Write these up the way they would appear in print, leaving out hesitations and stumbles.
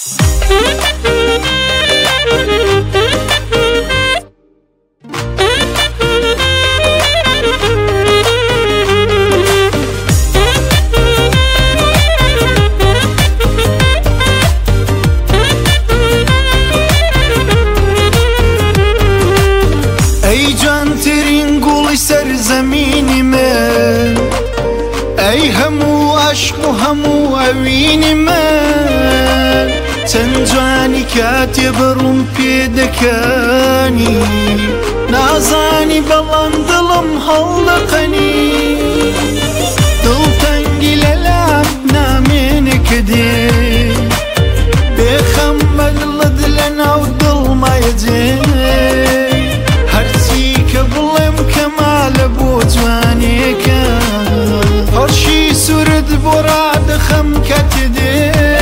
ئەی جوانترین گوڵی سەر زەمینی من، ئەی هەموو عەشق و هەموو ئەوینی من، چەند جوانی کاتێ بەڕووم پێدەکانی، نازانی بەڵام دڵم هەڵدەقەنی، دڵتەنگی لەلام نامێنێ کە دێ، بێخەم بەدڵت لەناو دڵمایە جێ، هەرچی کە بڵێم کەمالە بۆ جوانێکە، هەرشی سوورت بۆ ڕادەخەم کاتێ دێ،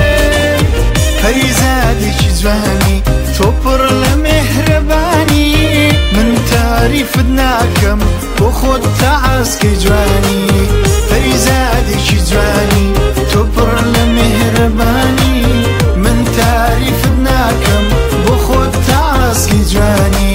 پەریزادێکی جوانی تۆ پڕ لە مێهرەبانی، من تاریفت ناکەم بۆ خۆت تا ئاسکەی جوانی، پەریزادێکی جوانی تۆ پڕ لە مێهرەبانی، من تاریفت ناکەم بۆ خۆت تا ئاسکەی جوانی.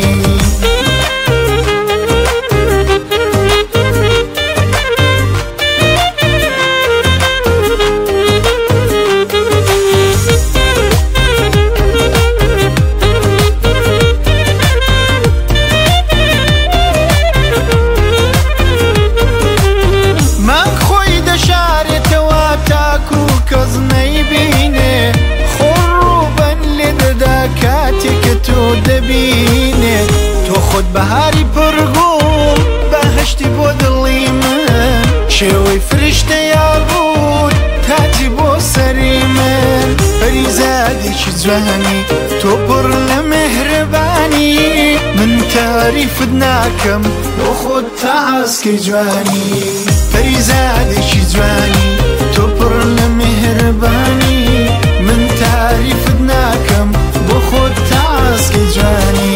کەس نەیبینێ خۆڕوبەن لێ دەدا کاتێککە تۆ دەبینێ، تۆ خۆت بەهاری پڕگوڵ بەهەشتی بۆ دڵی من، شێوەی فریشتە یاڕوود تاجی بۆ سەری من، پەریزادێکی جوانی تۆ پڕ لە مێهرەبانی، من تاریفت ناکەم بۆ خۆت تا ئاسکەی جوانی، پەریزادێکی جوانی تۆ پڕ لە مێهرەبانی، من تاریفت ناکەم بۆ خۆت تا ئاسکەی جوانی.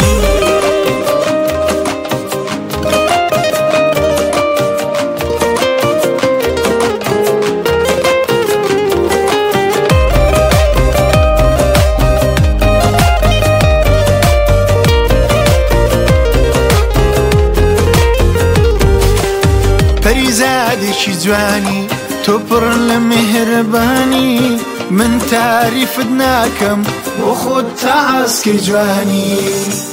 پەریزادێکی جوانی تۆ پڕ لە مێهرەبانی، من تاریفت ناکەم بۆ خۆت تا ئاسکەی جوانی.